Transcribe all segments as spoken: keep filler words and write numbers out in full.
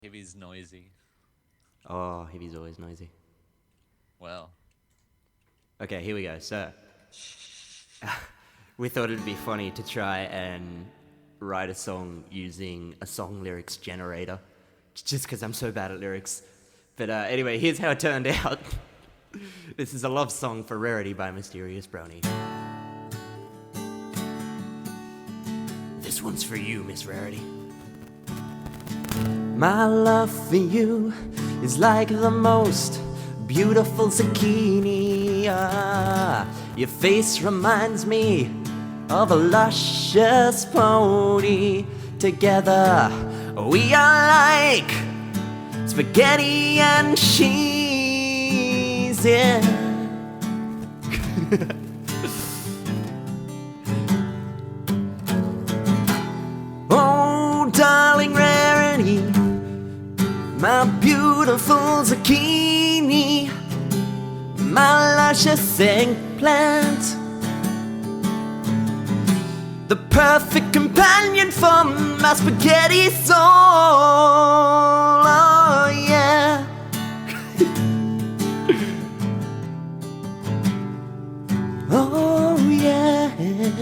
Heavy's noisy. Oh, Heavy's always noisy. Well. Okay, here we go. So, we thought it'd be funny to try and write a song using a song lyrics generator, just because I'm so bad at lyrics. But uh, anyway, here's how it turned out. This is a love song for Rarity by Mysterious Brony. This one's for you, Miss Rarity. My love for you is like the most beautiful zucchini. Ah, your face reminds me of a luscious pony. Together we are like spaghetti and cheese, yeah. Oh, darling Rarity, my beautiful zucchini, my luscious eggplant, the perfect companion for my spaghetti soul. Oh yeah. Oh yeah.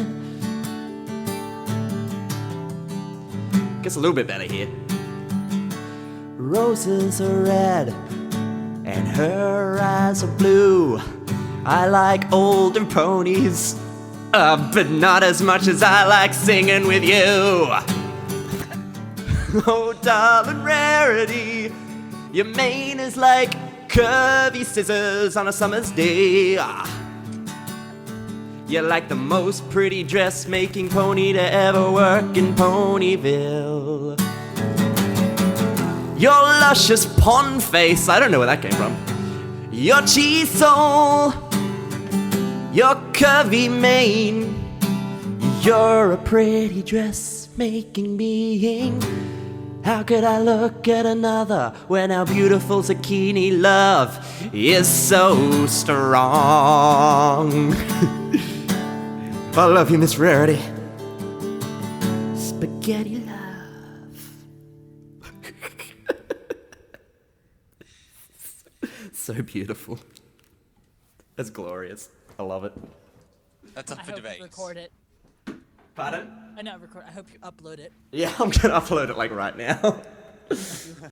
Gets a little bit better here. Roses are red and her eyes are blue. I like older ponies, uh, but not as much as I like singing with you. Oh, darling Rarity, your mane is like curvy scissors on a summer's day. You're like the most pretty dressmaking pony to ever work in Ponyville. Your luscious pond face, I don't know where that came from. Your cheese soul, your curvy mane. You're a pretty dressmaking being. How could I look at another when our beautiful zucchini love is so strong? I love you, Miss Rarity. Spaghetti love. So beautiful. That's glorious. I love it. That's up I for hope debate. you record it. Pardon? I not record. I hope you upload it. Yeah, I'm gonna upload it like right now.